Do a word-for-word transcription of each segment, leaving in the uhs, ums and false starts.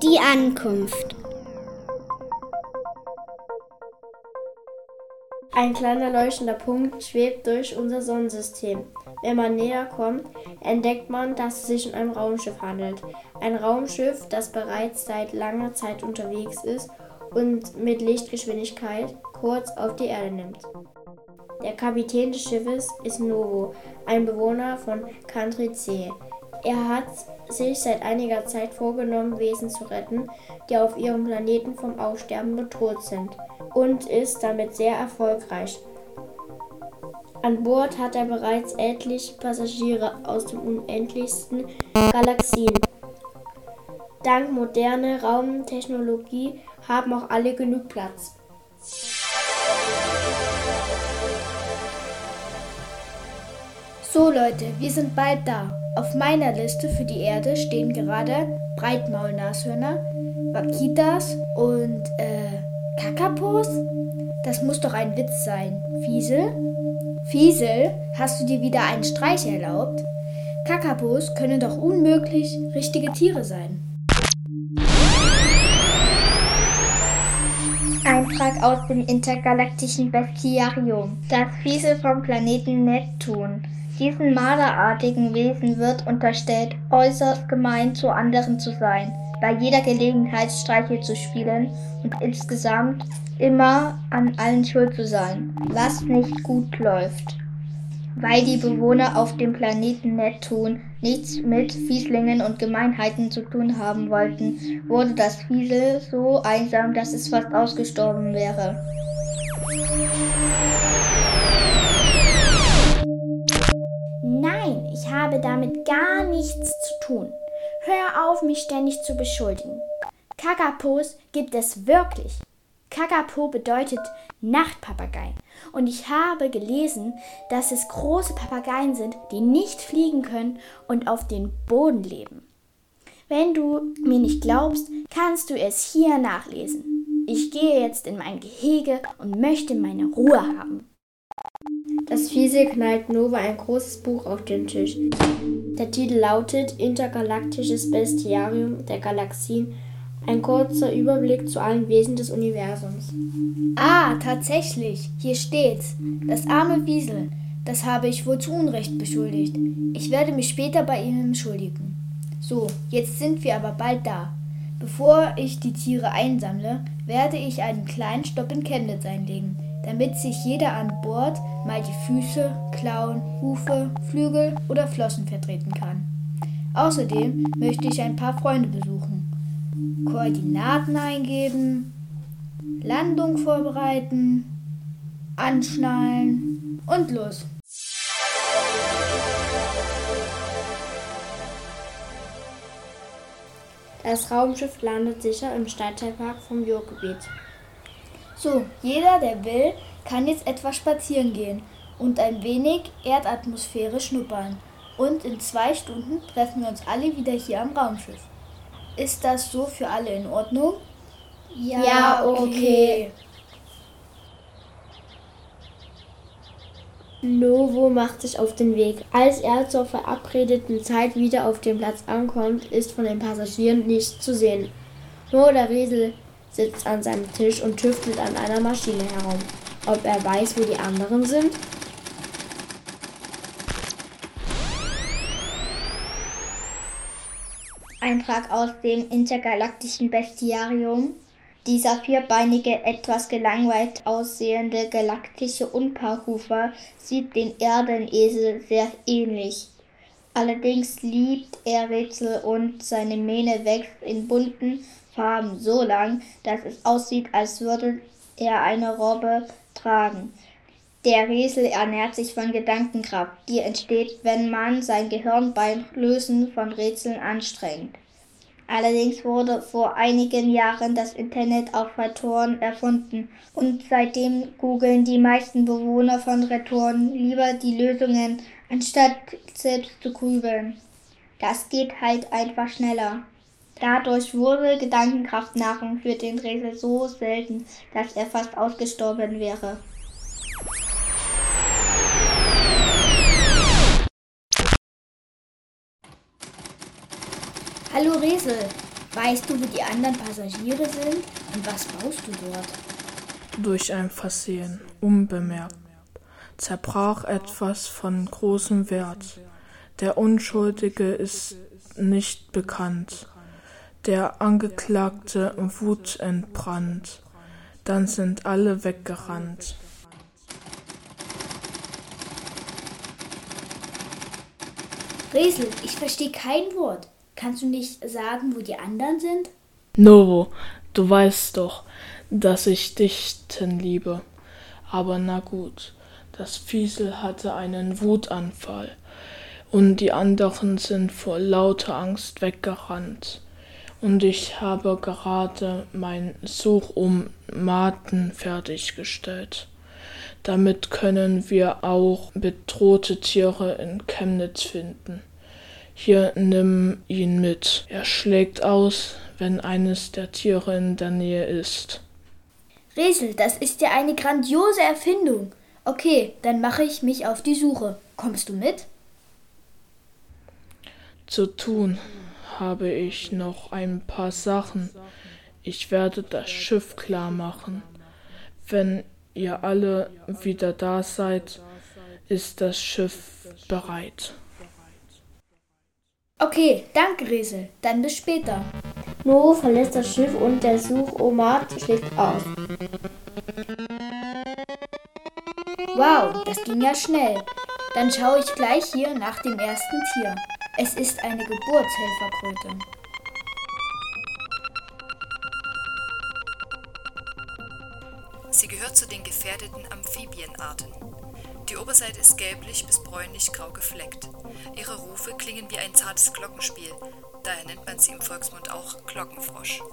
Die Ankunft. Ein kleiner leuchtender Punkt schwebt durch unser Sonnensystem. Wenn man näher kommt, entdeckt man, dass es sich um ein Raumschiff handelt. Ein Raumschiff, das bereits seit langer Zeit unterwegs ist und mit Lichtgeschwindigkeit Kurs auf die Erde nimmt. Der Kapitän des Schiffes ist Novo, ein Bewohner von Kantri-C. Er hat sich seit einiger Zeit vorgenommen, Wesen zu retten, die auf ihrem Planeten vom Aussterben bedroht sind, und ist damit sehr erfolgreich. An Bord hat er bereits etliche Passagiere aus den unendlichsten Galaxien. Dank moderner Raumtechnologie haben auch alle genug Platz. So Leute, wir sind bald da. Auf meiner Liste für die Erde stehen gerade Breitmaulnashörner, Vaquitas und äh, Kakapos? Das muss doch ein Witz sein. Fiesel? Fiesel, hast du dir wieder einen Streich erlaubt? Kakapos können doch unmöglich richtige Tiere sein. Eintrag aus dem intergalaktischen Bestiarium. Das Fiesel vom Planeten Neptun. Diesen marderartigen Wesen wird unterstellt, äußerst gemein zu anderen zu sein, bei jeder Gelegenheit Streiche zu spielen und insgesamt immer an allen schuld zu sein, was nicht gut läuft. Weil die Bewohner auf dem Planeten Neptun nichts mit Fieslingen und Gemeinheiten zu tun haben wollten, wurde das Fiesel so einsam, dass es fast ausgestorben wäre. Nein, ich habe damit gar nichts zu tun. Hör auf, mich ständig zu beschuldigen. Kakapos gibt es wirklich. Kakapo bedeutet Nachtpapagei. Und ich habe gelesen, dass es große Papageien sind, die nicht fliegen können und auf dem Boden leben. Wenn du mir nicht glaubst, kannst du es hier nachlesen. Ich gehe jetzt in mein Gehege und möchte meine Ruhe haben. Das Fiesel knallt Novo ein großes Buch auf den Tisch. Der Titel lautet Intergalaktisches Bestiarium der Galaxien, ein kurzer Überblick zu allen Wesen des Universums. Ah, tatsächlich, hier steht's. Das arme Wiesel, das habe ich wohl zu Unrecht beschuldigt. Ich werde mich später bei Ihnen entschuldigen. So, jetzt sind wir aber bald da. Bevor ich die Tiere einsammle, werde ich einen kleinen Stopp in Chemnitz einlegen, damit sich jeder an Bord mal die Füße, Klauen, Hufe, Flügel oder Flossen vertreten kann. Außerdem möchte ich ein paar Freunde besuchen, Koordinaten eingeben, Landung vorbereiten, anschnallen und los. Das Raumschiff landet sicher im Stadtteilpark vom Ruhrgebiet. So, jeder, der will, kann jetzt etwas spazieren gehen und ein wenig Erdatmosphäre schnuppern. Und in zwei Stunden treffen wir uns alle wieder hier am Raumschiff. Ist das so für alle in Ordnung? Ja, ja, okay. Novo macht sich auf den Weg. Als er zur verabredeten Zeit wieder auf dem Platz ankommt, ist von den Passagieren nichts zu sehen. Nur der Riesel sitzt an seinem Tisch und tüftelt an einer Maschine herum. Ob er weiß, wo die anderen sind? Eintrag aus dem intergalaktischen Bestiarium. Dieser vierbeinige, etwas gelangweilt aussehende galaktische Unpaarhufer sieht den Erdenesel sehr ähnlich. Allerdings liebt er Rätsel und seine Mähne wächst in bunten Farben so lang, dass es aussieht, als würde er eine Robbe tragen. Der Riesel ernährt sich von Gedankenkraft, die entsteht, wenn man sein Gehirn beim Lösen von Rätseln anstrengt. Allerdings wurde vor einigen Jahren das Internet auf Retoren erfunden und seitdem googeln die meisten Bewohner von Retoren lieber die Lösungen, anstatt selbst zu grübeln. Das geht halt einfach schneller. Dadurch wurde Gedankenkraftnahrung für den Riesel so selten, dass er fast ausgestorben wäre. Hallo Riesel, Weißt du, wo die anderen Passagiere sind und was baust du dort? Durch ein Versehen, unbemerkt, zerbrach etwas von großem Wert. Der Unschuldige ist nicht bekannt. Der Angeklagte wutentbrannt. Dann sind alle weggerannt. Resel, ich verstehe kein Wort. Kannst du nicht sagen, wo die anderen sind? Novo, du weißt doch, dass ich Dichten liebe. Aber na gut, das Fiesel hatte einen Wutanfall und die anderen sind vor lauter Angst weggerannt. Und ich habe gerade mein Suchomaten fertiggestellt. Damit können wir auch bedrohte Tiere in Chemnitz finden. Hier, nimm ihn mit. Er schlägt aus, wenn eines der Tiere in der Nähe ist. Resel, das ist ja eine grandiose Erfindung. Okay, dann mache ich mich auf die Suche. Kommst du mit? Zu tun habe ich noch ein paar Sachen. Ich werde das Schiff klar machen. Wenn ihr alle wieder da seid, ist das Schiff bereit. Okay, danke Resel. Dann bis später. Novo verlässt das Schiff und der Suchomat schlägt aus. Wow, das ging ja schnell. Dann schaue ich gleich hier nach dem ersten Tier. Es ist eine Geburtshelferkröte. Sie gehört zu den gefährdeten Amphibienarten. Die Oberseite ist gelblich bis bräunlich-grau gefleckt. Ihre Rufe klingen wie ein zartes Glockenspiel, daher nennt man sie im Volksmund auch Glockenfrosch.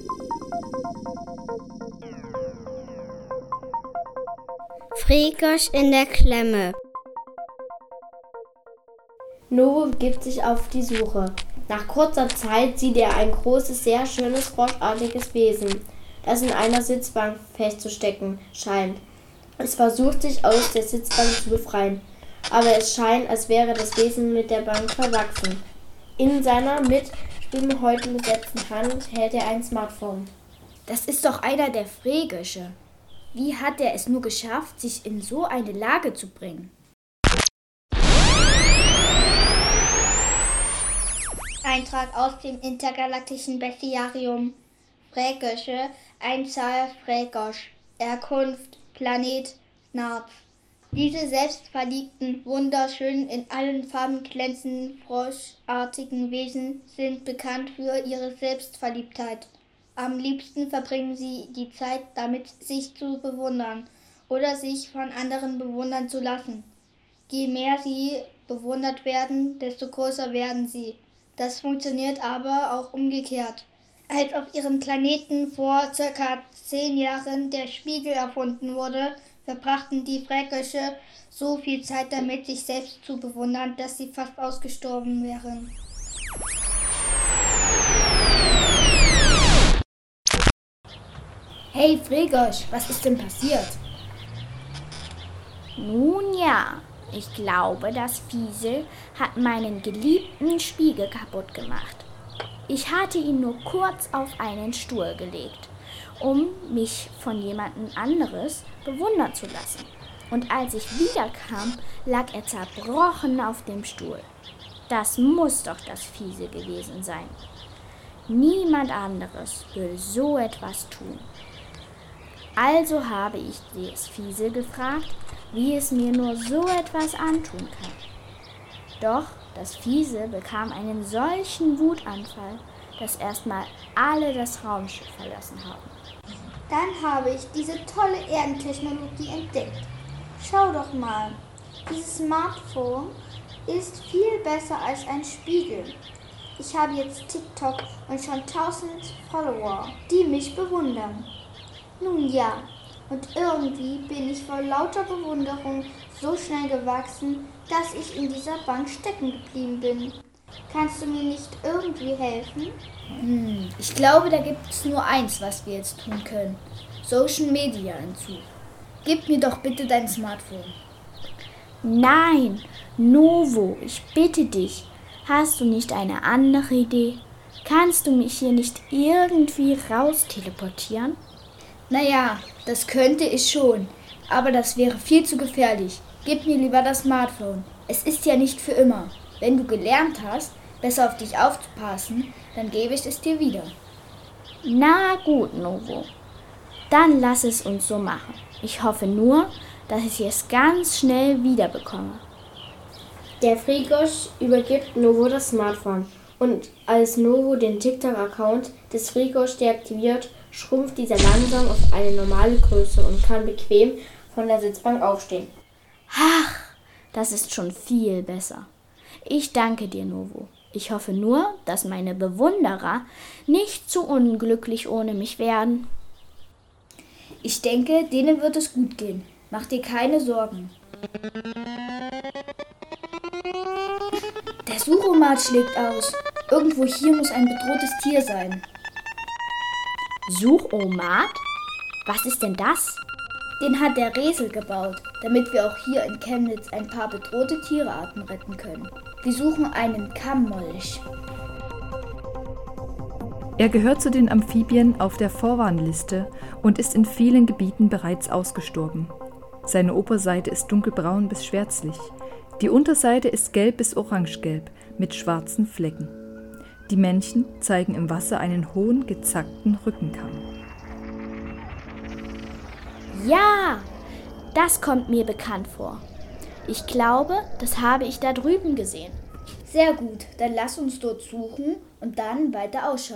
Fregosch in der Klemme. Novo begibt sich auf die Suche. Nach kurzer Zeit sieht er ein großes, sehr schönes, froschartiges Wesen, das in einer Sitzbank festzustecken scheint. Es versucht, sich aus der Sitzbank zu befreien, aber es scheint, als wäre das Wesen mit der Bank verwachsen. In seiner mit Stubenhäuten besetzten Hand hält er ein Smartphone. Das ist doch einer der Fregische. Wie hat er es nur geschafft, sich in so eine Lage zu bringen? Eintrag aus dem intergalaktischen Bestiarium. Fregische, Einzahl Fregosch, Herkunft Planet Narb. Diese selbstverliebten, wunderschönen, in allen Farben glänzenden, froschartigen Wesen sind bekannt für ihre Selbstverliebtheit. Am liebsten verbringen sie die Zeit damit, sich zu bewundern oder sich von anderen bewundern zu lassen. Je mehr sie bewundert werden, desto größer werden sie. Das funktioniert aber auch umgekehrt. Als auf ihrem Planeten vor ca. zehn Jahren der Spiegel erfunden wurde, verbrachten die Fregische so viel Zeit damit, sich selbst zu bewundern, dass sie fast ausgestorben wären. Hey Fregosch, was ist denn passiert? Nun ja, ich glaube, das Fiesel hat meinen geliebten Spiegel kaputt gemacht. Ich hatte ihn nur kurz auf einen Stuhl gelegt, um mich von jemandem anderes bewundern zu lassen. Und als ich wiederkam, lag er zerbrochen auf dem Stuhl. Das muss doch das Fiesel gewesen sein. Niemand anderes will so etwas tun. Also habe ich das Fiesel gefragt, wie es mir nur so etwas antun kann. Doch das Fiesel bekam einen solchen Wutanfall, dass erstmal alle das Raumschiff verlassen haben. Dann habe ich diese tolle Erdentechnologie entdeckt. Schau doch mal, dieses Smartphone ist viel besser als ein Spiegel. Ich habe jetzt TikTok und schon tausend Follower, die mich bewundern. Nun ja, und irgendwie bin ich vor lauter Bewunderung so schnell gewachsen, dass ich in dieser Bank stecken geblieben bin. Kannst du mir nicht irgendwie helfen? Hm, ich glaube, da gibt es nur eins, was wir jetzt tun können. Social Media Entzug. Gib mir doch bitte dein Smartphone. Nein, Novo, ich bitte dich. Hast du nicht eine andere Idee? Kannst du mich hier nicht irgendwie raus teleportieren? Naja, das könnte ich schon, aber das wäre viel zu gefährlich. Gib mir lieber das Smartphone. Es ist ja nicht für immer. Wenn du gelernt hast, besser auf dich aufzupassen, dann gebe ich es dir wieder. Na gut, Novo. Dann lass es uns so machen. Ich hoffe nur, dass ich es ganz schnell wiederbekomme. Der Fregosch übergibt Novo das Smartphone und als Novo den TikTok-Account des Fregosch deaktiviert, schrumpft dieser langsam auf eine normale Größe und kann bequem von der Sitzbank aufstehen. Ach, das ist schon viel besser. Ich danke dir, Novo. Ich hoffe nur, dass meine Bewunderer nicht zu unglücklich ohne mich werden. Ich denke, denen wird es gut gehen. Mach dir keine Sorgen. Der Suchomat schlägt aus. Irgendwo hier muss ein bedrohtes Tier sein. Suchomat? Was ist denn das? Den hat der Resel gebaut, damit wir auch hier in Chemnitz ein paar bedrohte Tierarten retten können. Wir suchen einen Kammmolch. Er gehört zu den Amphibien auf der Vorwarnliste und ist in vielen Gebieten bereits ausgestorben. Seine Oberseite ist dunkelbraun bis schwärzlich. Die Unterseite ist gelb bis orangegelb mit schwarzen Flecken. Die Männchen zeigen im Wasser einen hohen, gezackten Rückenkamm. Ja, das kommt mir bekannt vor. Ich glaube, das habe ich da drüben gesehen. Sehr gut, dann lass uns dort suchen und dann weiter Ausschau